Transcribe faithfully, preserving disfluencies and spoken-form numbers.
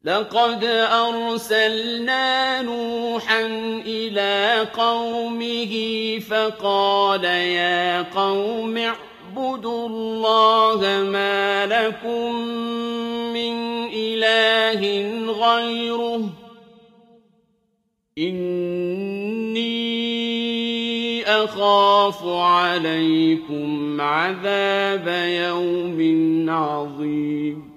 لَقَدْ أَرْسَلْنَا نُوحًا إِلَىٰ قَوْمِهِ فَقَالَ يَا قَوْمِ اعْبُدُوا اللَّهَ مَا لَكُم مِّنْ إِلَٰهٍ غَيْرُهُ إِنِّي أَخَافُ عَلَيْكُمْ عَذَابَ يَوْمٍ عَظِيمٍ